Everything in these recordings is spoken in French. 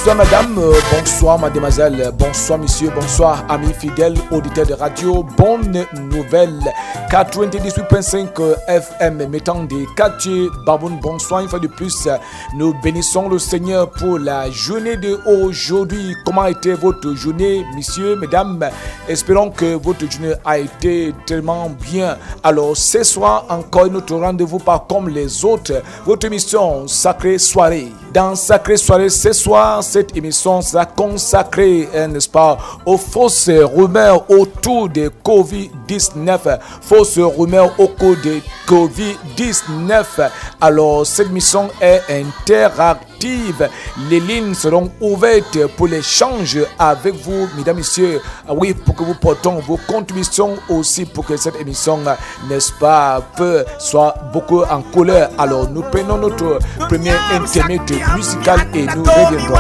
Bonsoir madame, bonsoir mademoiselle, bonsoir monsieur, bonsoir amis fidèles auditeurs de radio. Bonne nouvelle, 98.5 FM mettant des quartiers Baboun. Bonsoir une fois de plus, nous bénissons le Seigneur pour la journée d'aujourd'hui. Comment a été votre journée, messieurs, mesdames? Espérons que votre journée a été tellement bien. Alors ce soir encore notre rendez-vous pas comme les autres, votre émission Sacrée Soirée. Dans Sacrée Soirée ce soir, cette émission sera consacrée, n'est-ce pas, aux fausses rumeurs autour de Covid-19. Fausses rumeurs au cours de Covid-19. Alors, cette émission est interactive. Les lignes seront ouvertes pour l'échange avec vous, mesdames, messieurs. Oui, pour que vous portez vos contributions aussi pour que cette émission, n'est-ce pas, soit beaucoup en couleur. Alors, nous prenons notre premier intermède musical et nous reviendrons.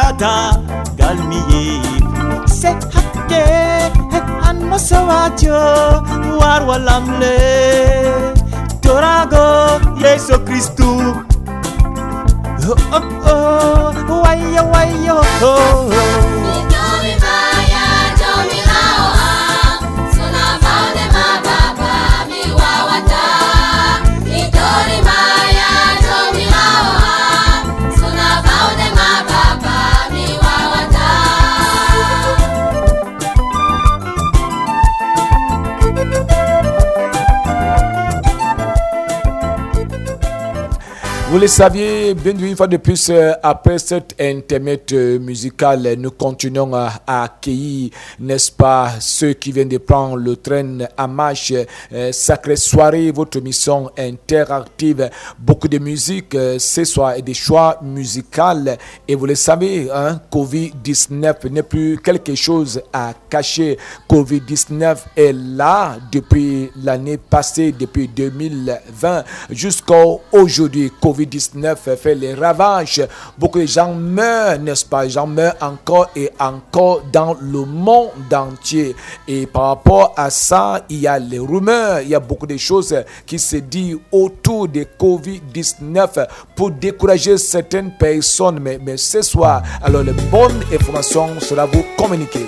Torago Yesu Kristu oh oh oh wayo wayo oh Mitomi maya jomi lao suna baude mababa miwawata Mitori maya jomi lao suna baude mababa miwawata Vous le saviez, bienvenue une fois de plus après cet intermède musical. Nous continuons à accueillir, n'est-ce pas, ceux qui viennent de prendre le train en marche. Sacrée Soirée, votre mission interactive. Beaucoup de musique ce soir et des choix musicaux. Et vous le savez, hein, Covid-19 n'est plus quelque chose à cacher. Covid-19 est là depuis l'année passée, depuis 2020 jusqu'à aujourd'hui. Covid-19 fait les ravages. Beaucoup de gens meurent, n'est-ce pas? Les gens meurent encore et encore dans le monde entier. Et par rapport à ça, il y a les rumeurs, il y a beaucoup de choses qui se disent autour de Covid-19 pour décourager certaines personnes. Mais ce soir, alors les bonnes informations seront vous communiquées.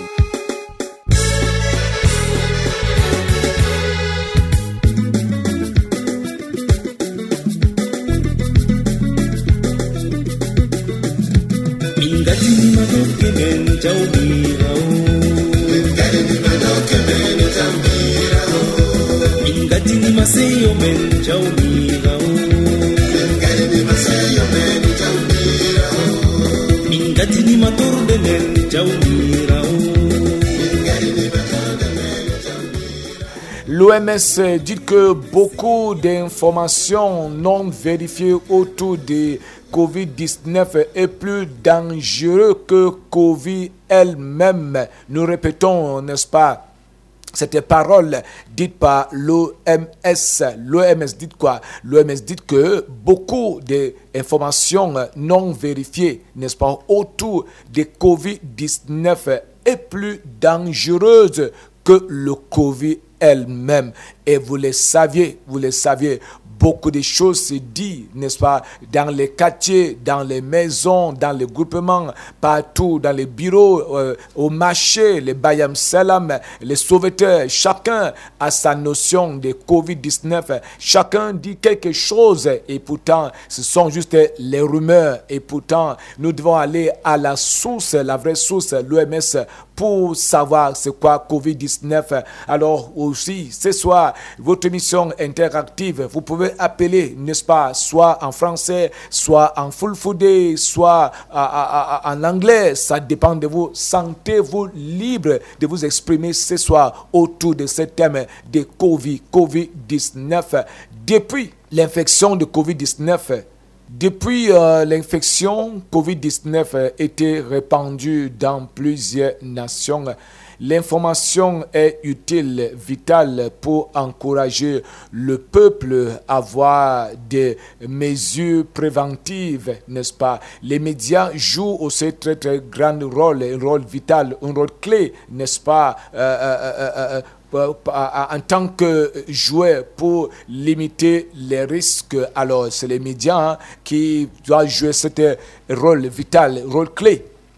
L'OMS dit que beaucoup d'informations non vérifiées autour de Covid-19 est plus dangereux que Covid elle-même. Nous répétons, n'est-ce pas, cette parole dite par l'OMS. L'OMS dit quoi? L'OMS dit que beaucoup d'informations non vérifiées, n'est-ce pas, autour de Covid-19 est plus dangereuse que le Covid elle-même. Et vous le saviez, beaucoup de choses se disent, n'est-ce pas, dans les quartiers, dans les maisons, dans les groupements, partout, dans les bureaux, au marché, les Bayam Salam, les sauveteurs. Chacun a sa notion de Covid-19. Chacun dit quelque chose et pourtant, ce sont juste les rumeurs. Et pourtant, nous devons aller à la source, la vraie source, l'OMS, pour savoir c'est quoi Covid-19. Alors aussi, ce soir, votre émission interactive, vous pouvez appeler, n'est-ce pas, soit en français, soit en fulfulde, soit en anglais. Ça dépend de vous. Sentez-vous libre de vous exprimer ce soir autour de ce thème de Covid-19. Depuis l'infection de Covid-19, l'infection Covid-19 était répandue dans plusieurs nations. L'information est utile, vitale pour encourager le peuple à avoir des mesures préventives, n'est-ce pas? Les médias jouent aussi très très grand rôle, un rôle vital, un rôle clé, n'est-ce pas? En tant que joueur pour limiter les risques. Alors, c'est les médias qui doivent jouer ce rôle vital, rôle clé.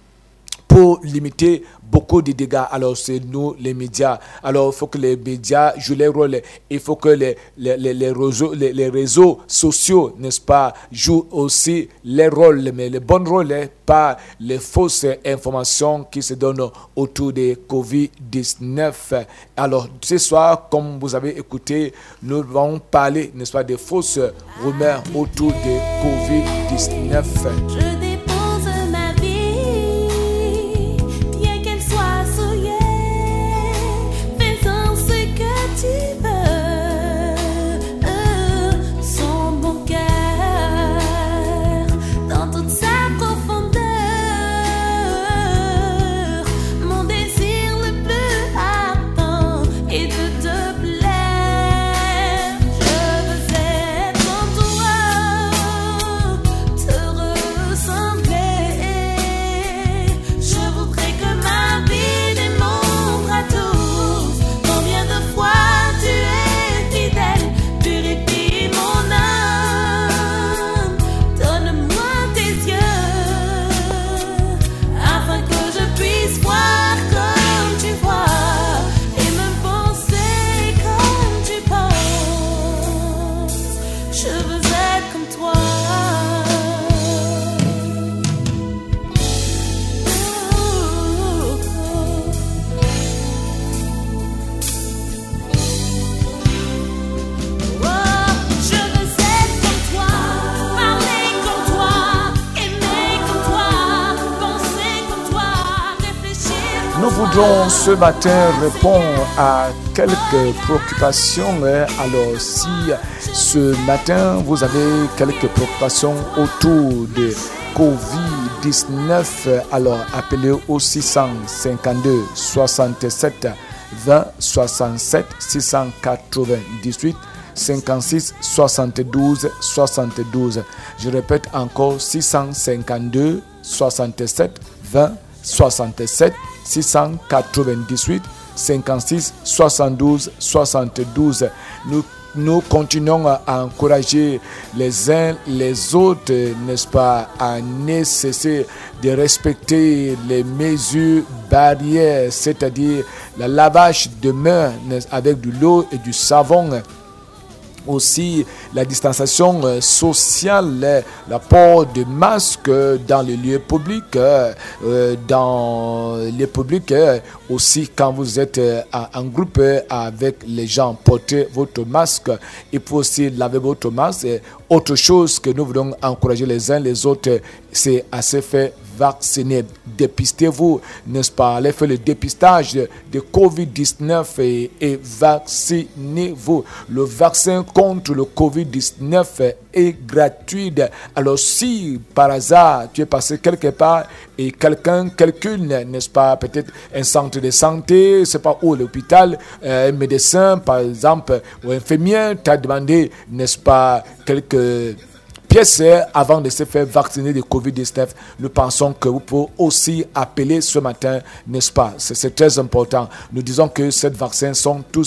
pour limiter beaucoup de dégâts. Alors c'est nous les médias. Alors il faut que les médias jouent leur rôle. Il faut que les réseaux sociaux, n'est-ce pas, jouent aussi leur rôle, mais le bon rôle, pas les fausses informations qui se donnent autour de Covid-19. Alors ce soir, comme vous avez écouté, nous allons parler, n'est-ce pas, des fausses rumeurs autour de Covid-19. Je dépose ma vie, bien qu'elle soit souillée, faisant ce que tu veux, sans mon cœur, dans toute sa profondeur, mon désir le plus ardent est de te plaire. Je veux être comme toi, te ressembler. Je voudrais que ma vie démontre à tous combien de fois tu es fidèle, purifie mon âme. Donne-moi tes yeux, afin que je puisse voir comme tu vois et me penser comme tu penses. Je veux être comme toi. Je veux être comme toi, parler comme toi, aimer comme toi, penser comme toi, réfléchir. Nous voudrons ce matin répondre à quelques préoccupations. Alors si ce matin vous avez quelques préoccupations autour de Covid-19, alors appelez au 652 67 20 67 698 56 72 72. Je répète encore 652 67 20 67 698 56 72 72. Nous continuons à encourager les uns les autres, n'est-ce pas, à ne cesser de respecter les mesures barrières, c'est-à-dire le lavage de mains avec de l'eau et du savon. Aussi la distanciation sociale, l'apport de masques dans les lieux publics, aussi quand vous êtes en groupe avec les gens, portez votre masque. Il faut aussi laver votre masque. Autre chose que nous voulons encourager les uns les autres, c'est à se faire vacciner. Dépistez-vous, n'est-ce pas? Allez faire le dépistage de Covid-19 et vaccinez-vous. Le vaccin contre le Covid-19 est gratuit. Alors si par hasard tu es passé quelque part et quelqu'un calcule, n'est-ce pas, peut-être un centre de santé, c'est pas où, l'hôpital, un médecin par exemple, ou infirmière t'a demandé, n'est-ce pas, quelques pièces avant de se faire vacciner de Covid-19, nous pensons que vous pouvez aussi appeler ce matin, n'est-ce pas? C'est très important. Nous disons que ces vaccins sont tous